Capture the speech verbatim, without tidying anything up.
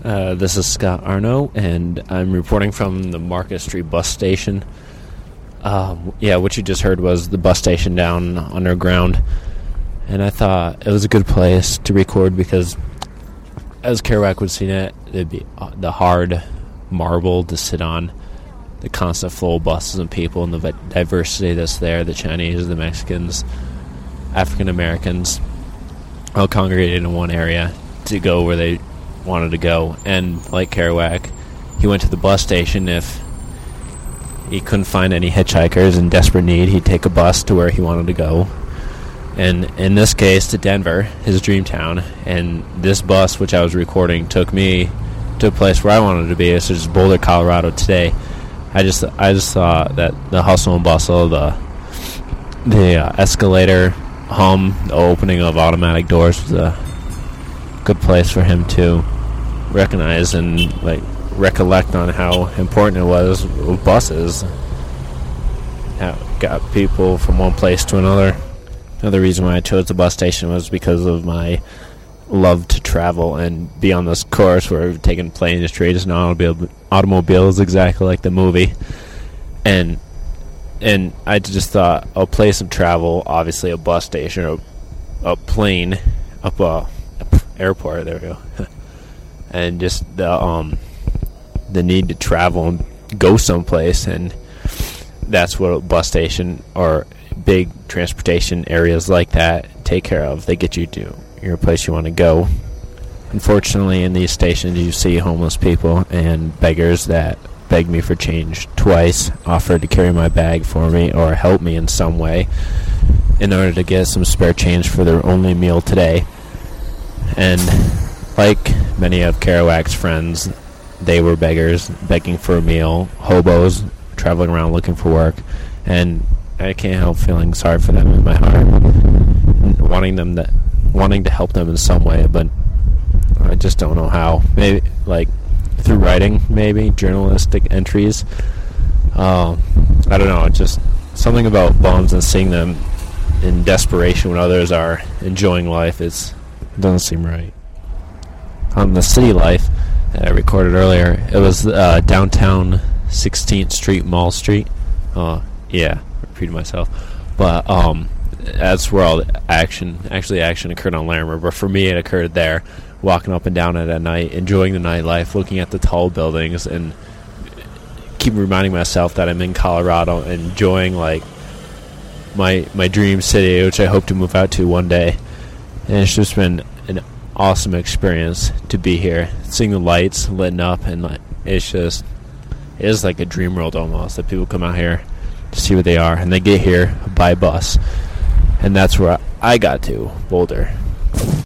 Uh, this is Scott Arno, and I'm reporting from the Market Street bus station. Um, yeah, what you just heard was the bus station down underground, and I thought it was a good place to record because, as Kerouac would see it, it'd be the hard marble to sit on, the constant flow of buses and people, and the diversity that's there, the Chinese, the Mexicans, African Americans, all congregated in one area to go where they wanted to go. And like Kerouac, he went to the bus station. If he couldn't find any hitchhikers in desperate need, he'd take a bus to where he wanted to go, and in this case to Denver, his dream town. And this bus, which I was recording, took me to a place where I wanted to be. This is Boulder, Colorado today. I just I just thought that the hustle and bustle, the the uh, escalator hum, the opening of automatic doors was a good place for him to recognize and like recollect on how important it was with buses. How it got people from one place to another. Another reason why I chose the bus station was because of my love to travel and be on this course where we've taken planes, trains, and automobile, automobiles exactly like the movie. And and I just thought a place of travel, obviously a bus station or a plane, up a airport, there we go. And just the um the need to travel and go someplace, and that's what a bus station or big transportation areas like that take care of. They get you to your place you want to go. Unfortunately, in these stations you see homeless people and beggars that beg me for change twice, offered to carry my bag for me or help me in some way in order to get some spare change for their only meal today. And like many of Kerouac's friends, they were beggars begging for a meal, hobos traveling around looking for work, and I can't help feeling sorry for them in my heart, wanting them to, wanting to help them in some way, but I just don't know how. Maybe like through writing, maybe journalistic entries. Uh, I don't know. It's just something about bums and seeing them in desperation when others are enjoying life. It's It doesn't seem right. On the city life that I recorded earlier, it was uh, downtown sixteenth Street, Mall Street. Uh, yeah, repeating myself. But um, that's where all the action, actually action occurred on Larimer. But for me, it occurred there, walking up and down it at night, enjoying the nightlife, looking at the tall buildings, and keep reminding myself that I'm in Colorado, enjoying like my my dream city, which I hope to move out to one day. And it's just been an awesome experience to be here, seeing the lights lit up, and like, it's just, it is like a dream world almost, that people come out here to see what they are, and they get here by bus. And that's where I got to, Boulder.